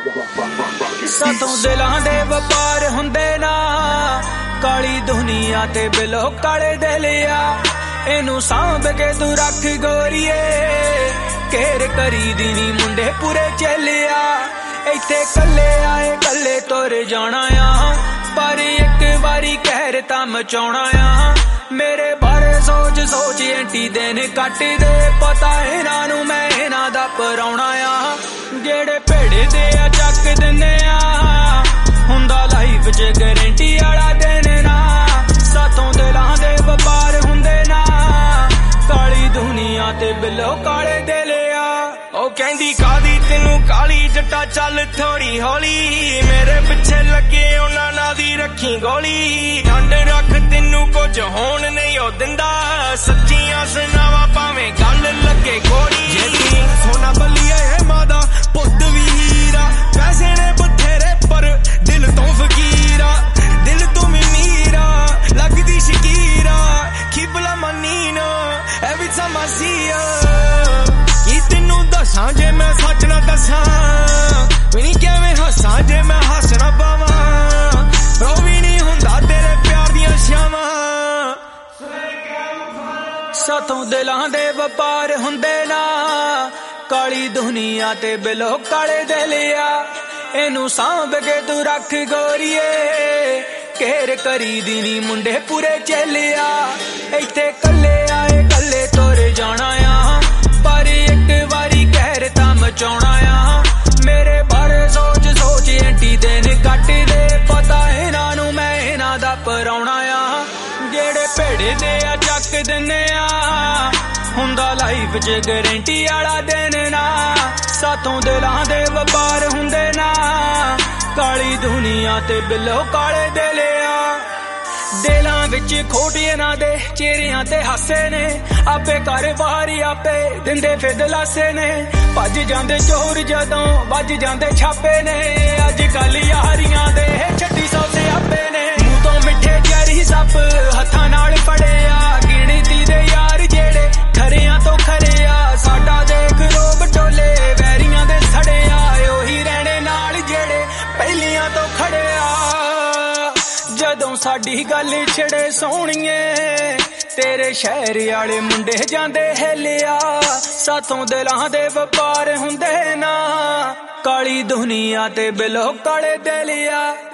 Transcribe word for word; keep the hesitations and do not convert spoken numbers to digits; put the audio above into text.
ਸਾਥੋਂ ਦਿਲਾਂ ਦੇ ਵਪਾਰ ਹੁੰਦੇ ਨਾ, ਕਾਲੀ ਦੁਨੀਆ ਤੇ ਬਿਲੋ ਕਾਲੇ ਦਿਲ ਆ। ਇਹਨੂੰ ਸਾਂਭ ਕੇ ਤੂੰ ਰੱਖ ਗੋਰੀਏ, ਘੇਰ ਕਰੀ ਦੀ ਨੀ ਮੁੰਡੇ ਪੂਰੇ ਚੱਲਿਆ। ਇੱਥੇ ਕੱਲੇ ਆਏ ਕੱਲੇ ਤੁਰ ਜਾਣਾ ਆ, ਪਰ ਇੱਕ ਵਾਰੀ ਕਹਿਰ ਤਾਂ ਮਚਾਉਣਾ ਆ। ਮੇਰੇ ਬਾਰੇ ਸੋਚ ਸੋਚ ਐਂਟੀ ਦਿਨ ਕੱਟਦੇ, ਪਤਾ ਇਹਨਾਂ ਨੂੰ ਮੈਂ ਇਹਨਾਂ ਦਾ ਪਰਾਉਣਾ ਆ। ਜਿਹੜੇ ਭੇੜੇ ਦੇ ਆ ਚੱਕ ਦਿੰਨੇ ਆ, ਹੁੰਦਾ ਲਾਈਫ ਚ ਗਰੰਟੀ ਵਾਲਾ ਦਿਨ ਨਾ। ਸਾਥੋਂ ਦਿਲਾਂ ਦੇ ਵਪਾਰ ਹੁੰਦੇ ਨਾ, ਕਾਲੀ ਦੁਨੀਆ ਤੇ ਬਿਲੋ ਕਾਲੇ ਦਿਲ ਆ। ਉਹ ਕਹਿੰਦੀ ਕਾਦੀ ਤੈਨੂੰ ਕਾਲੀ ਜੱਟਾ ਚੱਲ ਥੋੜੀ ਹੌਲੀ, ਮੇਰੇ ਪਿੱਛੇ ਲੱਗੇ ਉਹਨਾਂ ਨਾਲ ਦੀ ਰੱਖੀ ਗੋਲੀ। ਠੰਡ ਰੱਖ ਤੈਨੂੰ ਕੁਝ ਹੋਣ ਨਹੀਂ ਉਹ ਦਿੰਦਾ, ਸੱਚੀਆਂ ਸੁਣਾਵਾ ਭਾਵੇਂ ਗੱਲ ਲੱਗੇ ਕੋੜੀ। ਜੇ ਸੋਨਾ ਬੱਲੀਏ ਹੈ ਮਾਂ ਦਾ ਪੁੱਤ ਵੀ ਹੀਰਾ, ਪੈਸੇ ਨੇ ਬਥੇਰੇ ਪਰ ਦਿਲ ਤੋਂ ਫਕੀਰਾ। ਦਿਲ ਤੋਂ ਵੀ ਨੀਰਾ ਲੱਗਦੀ ਸ਼ਕੀਰਾ, ਖਿਬਲਾ ਮਨੀਨਾ ਐ ਵੀ ਸਮਾਸੀਆ। ਕੀ ਤੈਨੂੰ ਦੱਸਾਂ ਜੇ ਮੈਂ ਸੱਚ ਨਾ ਦੱਸਾਂ, ਵੀ ਨੀ ਕਿਵੇਂ ਹੱਸਾਂ ਜੇ ਮੈਂ ਹੱਸ ਨਾ ਪਾਵਾਂ। ਉਹ ਵੀ ਨੀ ਹੁੰਦਾ ਤੇਰੇ ਪਿਆਰ ਦੀਆਂ ਛਾਵਾਂ। ਸਾਥੋਂ ਦਿਲਾਂ ਦੇ ਵਪਾਰ ਹੁੰਦੇ ਨਾ, ਕਾਲੀ ਦੁਨੀਆ ਤੇ ਬਿਲੋ ਕਾਲੇ ਦਿਲ ਆ। ਇਹਨੂੰ ਸਾਂਭ ਕੇ ਤੂੰ ਰੱਖ ਗੋਰੀਏ, ਘੇਰ ਕਰੀ ਦੀ ਨੀ ਮੁੰਡੇ ਪੂਰੇ ਚੱਲਿਆ। ਇੱਥੇ ਕੱਲੇ ਆਏ ਕੱਲੇ ਤੁਰ ਜਾਣਾ ਆ, ਪਰ ਇੱਕ ਵਾਰੀ ਕਹਿਰ ਤਾਂ ਮਚਾਉਣਾ ਆ। ਮੇਰੇ ਬਾਰੇ ਸੋਚ ਸੋਚ ਐਂਟੀ ਦਿਨ ਕੱਟਦੇ, ਪਤਾ ਇਹਨਾਂ ਨੂੰ ਮੈਂ ਇਹਨਾਂ ਦਾ ਪਰਾਉਣਾ ਆ। ਜਿਹੜੇ ਭੇੜੇ ਦੇ ਆ ਚੱਕ ਦਿੰਨੇ ਆ, ਹੁੰਦਾ ਲਾਈਫ ਚ ਗਰੰਟੀ ਵਾਲਾ ਦਿਨ ਨਾ। ਸਾਥੋਂ ਦਿਲਾਂ ਦੇ ਵਪਾਰ ਹੁੰਦੇ ਨਾ, ਕਾਲੀ ਦੁਨੀਆ ਤੇ ਬਿਲੋ ਕਾਲੇ ਦਿਲ ਆ। ਦਿਲਾਂ ਵਿੱਚ ਖੋਟ ਇਹਨਾਂ ਦੇ ਚਿਹਰਿਆਂ ਤੇ ਹਾਸੇ ਨੇ, ਆਪੇ ਘਰ ਬਾਹਰੀ ਆਪੇ ਦਿੰਦੇ ਫਿਰ ਦਲਾਸੇ ਨੇ। ਭੱਜ ਜਾਂਦੇ ਚੋਰ ਜਦੋਂ ਵੱਜ ਜਾਂਦੇ ਛਾਪੇ ਨੇ, ਅੱਜ ਕੱਲ ਯਾਰੀਆਂ ਦੇ ਛੱਡੀ ਸੌ ਸਿਆਪੇ ਨੇ। ਮੂੰਹ ਤੋਂ ਮਿੱਠੇ ਜ਼ਹਿਰੀ ਸੱਪ ਹੱਥਾਂ ਨਾਲ ਫੜਿਆ, ਗਿਣਤੀ ਦੇ ਯਾਰ ਜਿਹੜੇ ਖਰਿਆਂ ਤੋਂ ਖਰੇ ਆ। ਸਾਡਾ ਦੇਖ ਰੋਬ ਟੋਲੇ ਵੈਰੀਆਂ ਦੇ ਸੜਿਆ, ਉਹੀ ਰਹਿਣੇ ਨਾਲ ਜਿਹੜੇ ਪਹਿਲੀਆਂ ਤੋਂ ਖੜਿਆ। ਜਦੋਂ ਸਾਡੀ ਗੱਲ ਛਿੜੇ ਸੋਹਣੀਏ, ਤੇਰੇ ਸ਼ਹਿਰ ਵਾਲੇ ਮੁੰਡੇ ਜਾਂਦੇ ਹਿੱਲਿਆ। ਸਾਥੋਂ ਦਿਲਾਂ ਦੇ ਵਪਾਰ ਹੁੰਦੇ ਨਾ, ਕਾਲੀ ਦੁਨੀਆ ਤੇ ਬਿਲੋ ਕਾਲੇ ਦਿਲ ਆ।